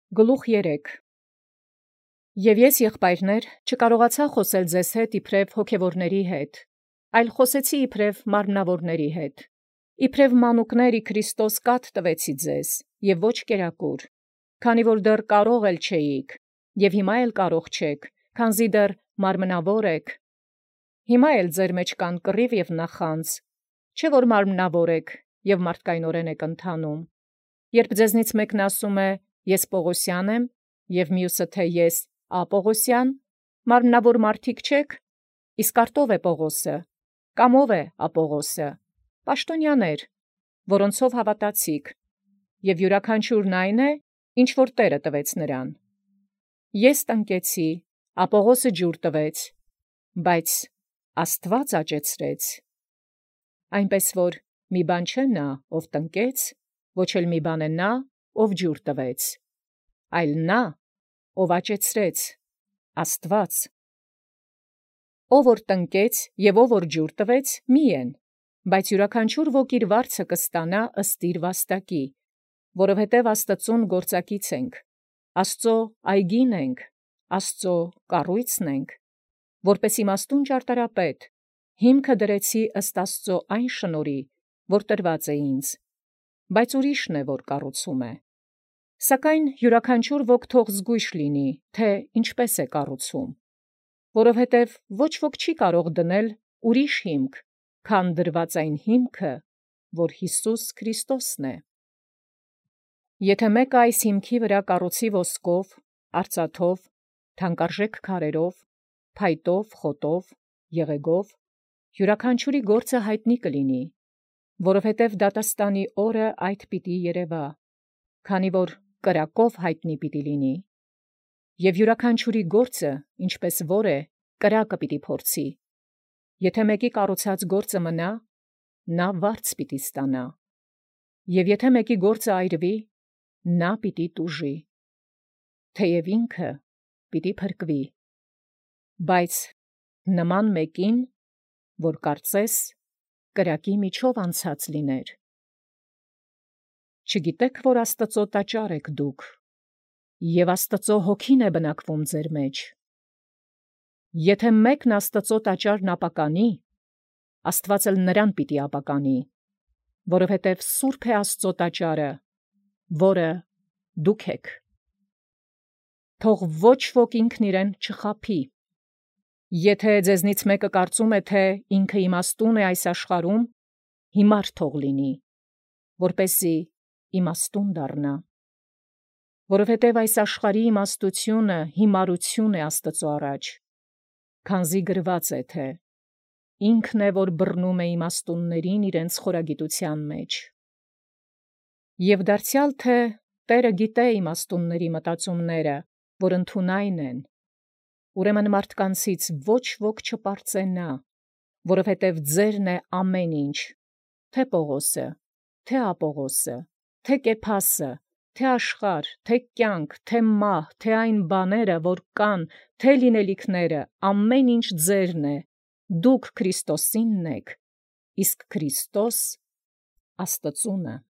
Գլուխ 3 Եվ ես եղբայրներ չկարողացա խոսել ձեզ հետ իբրև հոգևորների հետ, այլ խոսեցի իբրև մարմնավորների հետ, իբրև մանուկների Քրիստոս կաթ տվեցի ձեզ, և ոչ կերակուր, քանի որ դեռ կարող էլ չէիք, և հիմա էլ կարող չեք, քանզի դեռ մարմնավոր եք։ Հիմա էլ ձեր մեջ կան կռիվ և նախանձ, չէ որ մարմնավոր եք և մարդկայնորեն եք ընթանում։ Երբ ձեզնից մեկն ասում է. «Ես Պողոսյան եմ», և մյուսը թե «Ես Ապողոսյան», մարմնավոր մարդիկ չեք, իսկ արդ ո՞վ է Պողոսը, կամ ո՞վ է Ապողոսը, պաշտոնյաներ, որոնցով հավատացիք, և յուրաքանչյուրն այն է, ինչ որ Տէրը տվեց նրան։ Ես տնկեցի, Ապողոսը ջուր տվեց, բայց Աստուած աճեցրեց։ Այնպես որ մի բան չէ նա, ով տնկեց, ոչ էլ մի բան է նա, ով ջուր տվեց, այլ նա, ով աճեցրեց, Աստուած։ Ով որ տնկեց և ով որ ջուր տվեց, մի են, բայց յուրաքանչյուր ոք իր վարձը կստանա ըստ իր վաստակի, որովհետև Աստծուն գործակից ենք, Աստծո այգին ենք, Աստծո կառույցն ենք, որպես իմաստուն ճարտարապետ, հիմքը դրեցի ըստ Աստծո այն շնորհի, որ տրված է ինձ, բայց ուրիշն է, որ կառուցում է։ Սակայն յուրաքանչյուր ոք թող զգույշ լինի, թե ինչպես է կառուցում, որովհետև ոչ ոք չի կարող դնել ուրիշ հիմք, քան դրված այն հիմքը, որ Յիսուս Քրիստոսն է։ Եթե մեկը այս հիմքի վրա կառուցի ոսկով, արծաթով, թանկարժեք քարերով, փայտով, խոտով, եղեգով, յուրաքանչյուրի գործը հայտնի կլինի, որովհետև դատաստանի օրը այդ պիտի երևա, քանի որ կրակով հայտնի պիտի լինի, և յուրաքանչյուրի գործը, ինչպես որ է, կրակը պիտի փորձի։ Եթե մեկի կառուցած գործը մնա, նա վարձ պիտի ստանա, և եթե մեկի գործը այրվի, նա պիտի տուժի, թեև ինքը պիտի փրկվի։ Բայց նման մեկին, որ կարծես կրակի միջով անցած լիներ։ Չգիտեք, որ Աստծո տաճար եք դուք, և Աստծո հոգին է բնակվում ձեր մեջ։ Եթե մեկն Աստծո տաճարն ապականի, Աստված էլ նրան պիտի ապականի, որովհետև սուրբ է Աստծո տաճարը, որը դուք եք։ Թող ոչ ոք ինքն իրեն չխաբի։ Եթե ձեզնից մեկը կարծում է, թե ինքը իմաստուն է այս աշխարհում, հիմար թող լինի, որպեսզի իմաստուն դառնա։ Որովհետև այս աշխարհի իմաստությունը հիմարություն է Աստծո առաջ, քանզի գրված է, թե ինքն է, որ բռնում է իմաստուններին իրենց խորագիտության մեջ։ Եվ դարձյալ թե Տէրը գիտե իմաստունների մտածումները, որ ընդունայն են, ուրեմն մարդկանցից ոչ ոք չպարծենա, որովհետև ձերն է ամեն ինչ, թե Պողոսը, թե Ապողոսը, թե Կեփասը, թե աշխարհ, թե կյանք, թե մահ, թե այն բաները, որ կան, թե լինելիքները, ամեն ինչ ձերն է, դուք Քրիստոսինն եք, իսկ Քրիստոս Աստծունը։